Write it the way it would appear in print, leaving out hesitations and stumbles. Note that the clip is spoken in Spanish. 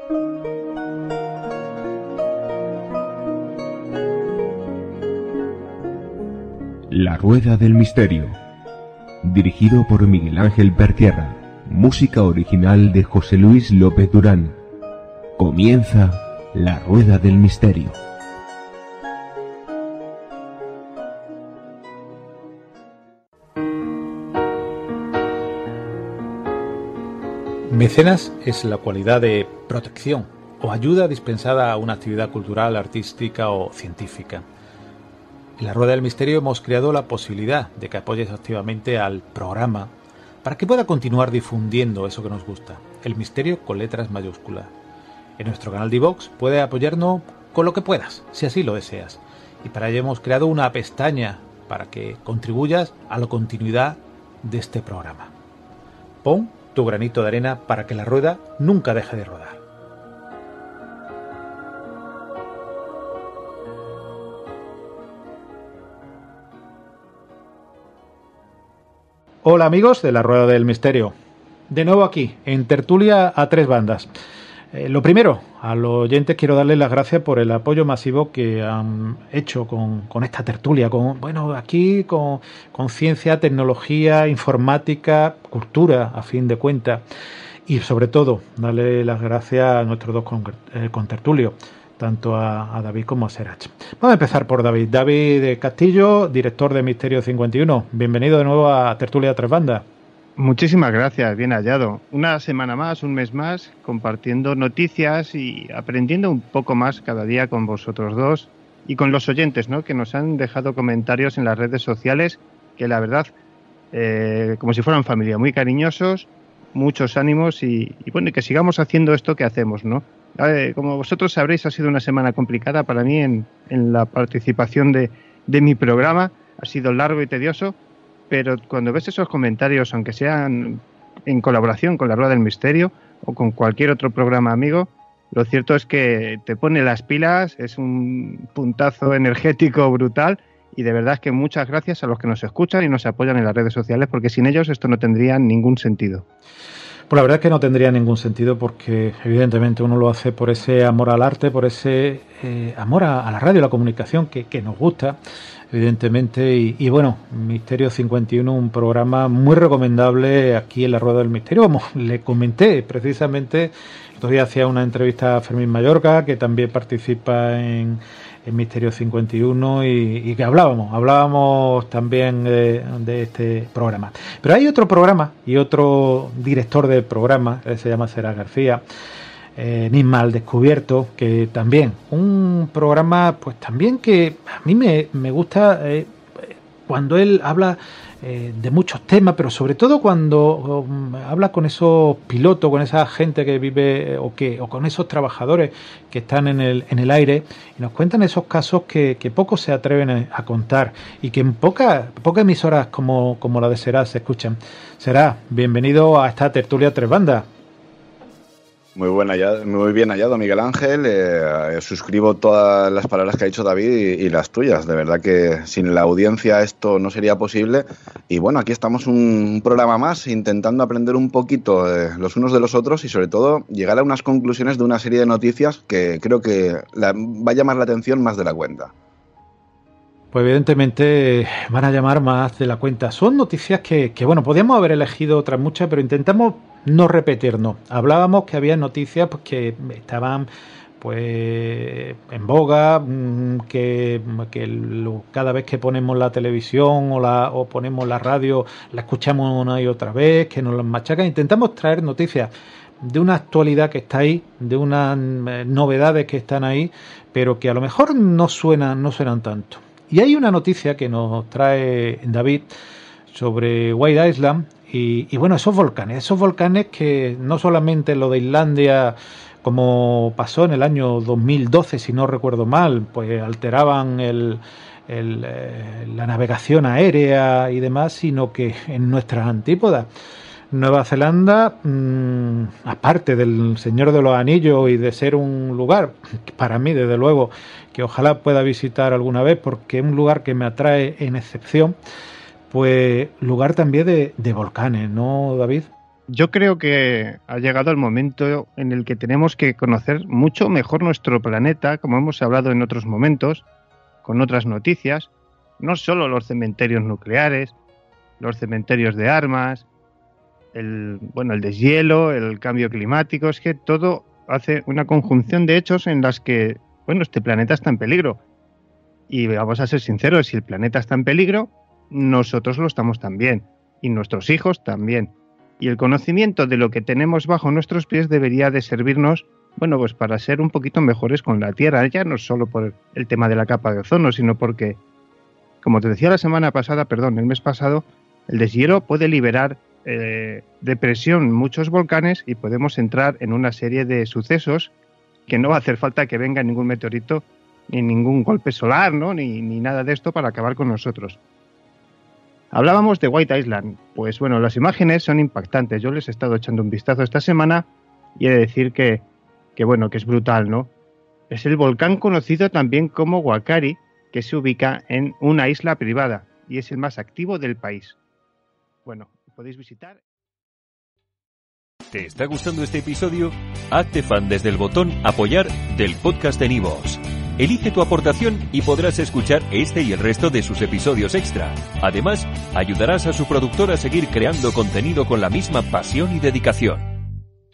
La Rueda del Misterio, dirigido por Miguel Ángel Pertierra, música original de José Luis López Durán. Comienza La Rueda del Misterio. Mecenas es la cualidad de protección o ayuda dispensada a una actividad cultural, artística o científica. En La Rueda del Misterio hemos creado la posibilidad de que apoyes activamente al programa para que pueda continuar difundiendo eso que nos gusta, el misterio con letras mayúsculas. En nuestro canal de iVoox puedes apoyarnos con lo que puedas, si así lo deseas. Y para ello hemos creado una pestaña para que contribuyas a la continuidad de este programa. Pon tu granito de arena para que la rueda nunca deje de rodar. Hola amigos de La Rueda del Misterio. De nuevo aquí, en tertulia a tres bandas. Lo primero, a los oyentes quiero darles las gracias por el apoyo masivo que han hecho con esta tertulia, aquí con ciencia, tecnología, informática, cultura, a fin de cuentas. Y sobre todo, darle las gracias a nuestros dos contertulios, tanto a David como a Serach. Vamos a empezar por David. David Castillo, director de Misterio 51. Bienvenido de nuevo a Tertulia a Tres Bandas. Muchísimas gracias, bien hallado. Una semana más, un mes más, compartiendo noticias y aprendiendo un poco más cada día con vosotros dos y con los oyentes, ¿no?, que nos han dejado comentarios en las redes sociales, que la verdad, como si fueran familia, muy cariñosos, muchos ánimos y que sigamos haciendo esto que hacemos, ¿no? Como vosotros sabréis, ha sido una semana complicada para mí en la participación de mi programa. Ha sido largo y tedioso, pero cuando ves esos comentarios, aunque sean en colaboración con La Rueda del Misterio o con cualquier otro programa amigo, lo cierto es que te pone las pilas, es un puntazo energético brutal y de verdad es que muchas gracias a los que nos escuchan y nos apoyan en las redes sociales, porque sin ellos esto no tendría ningún sentido. Pues la verdad es que no tendría ningún sentido, porque evidentemente uno lo hace por ese amor al arte, por ese amor a la radio, a la comunicación que nos gusta, evidentemente. Y bueno, Misterio 51, un programa muy recomendable aquí en La Rueda del Misterio. Como le comenté precisamente, el otro día hacía una entrevista a Fermín Mallorca, que también participa en Misterio 51 y que hablábamos también de este programa. Pero hay otro programa y otro director del programa, se llama Serach García, Enigma al Descubierto, que también, un programa pues también que a mí me gusta cuando él habla de muchos temas, pero sobre todo cuando habla con esos pilotos, con esa gente que vive o con esos trabajadores que están en el aire, y nos cuentan esos casos que pocos se atreven a contar y que en pocas emisoras como la de Serach se escuchan. Serach, bienvenido a esta tertulia Tres Bandas. Muy bien hallado, Miguel Ángel. Suscribo todas las palabras que ha dicho David y las tuyas. De verdad que sin la audiencia esto no sería posible. Y bueno, aquí estamos un programa más intentando aprender un poquito los unos de los otros y sobre todo llegar a unas conclusiones de una serie de noticias que creo que va a llamar la atención más de la cuenta. Pues evidentemente van a llamar más de la cuenta. Son noticias que bueno, podíamos haber elegido otras muchas, pero intentamos no repetirnos. Hablábamos que había noticias pues, que estaban pues en boga, que cada vez que ponemos la televisión o ponemos la radio la escuchamos una y otra vez, que nos las machacan. Intentamos traer noticias de una actualidad que está ahí, de unas novedades que están ahí, pero que a lo mejor no suenan tanto. Y hay una noticia que nos trae David sobre White Island y bueno, esos volcanes que no solamente lo de Islandia, como pasó en el año 2012, si no recuerdo mal, pues alteraban la navegación aérea y demás, sino que en nuestras antípodas, Nueva Zelanda, aparte del Señor de los Anillos y de ser un lugar, para mí desde luego, que ojalá pueda visitar alguna vez porque es un lugar que me atrae en excepción, pues lugar también de volcanes, ¿no, David? Yo creo que ha llegado el momento en el que tenemos que conocer mucho mejor nuestro planeta, como hemos hablado en otros momentos, con otras noticias, no solo los cementerios nucleares, los cementerios de armas, el deshielo, el cambio climático, es que todo hace una conjunción de hechos en las que, este planeta está en peligro. Y vamos a ser sinceros, si el planeta está en peligro, nosotros lo estamos también, y nuestros hijos también. Y el conocimiento de lo que tenemos bajo nuestros pies debería de servirnos, para ser un poquito mejores con la Tierra, ya no solo por el tema de la capa de ozono, sino porque, como te decía el mes pasado, el deshielo puede liberar de presión muchos volcanes y podemos entrar en una serie de sucesos que no va a hacer falta que venga ningún meteorito, ni ningún golpe solar, ¿no? ni nada de esto para acabar con nosotros. Hablábamos de White Island. Pues las imágenes son impactantes. Yo les he estado echando un vistazo esta semana y he de decir que es brutal, ¿no? Es el volcán conocido también como Huacari, que se ubica en una isla privada y es el más activo del país. Podéis visitar. ¿Te está gustando este episodio? Hazte fan desde el botón Apoyar del podcast de Nivos. Elige tu aportación y podrás escuchar este y el resto de sus episodios extra. Además, ayudarás a su productor a seguir creando contenido con la misma pasión y dedicación.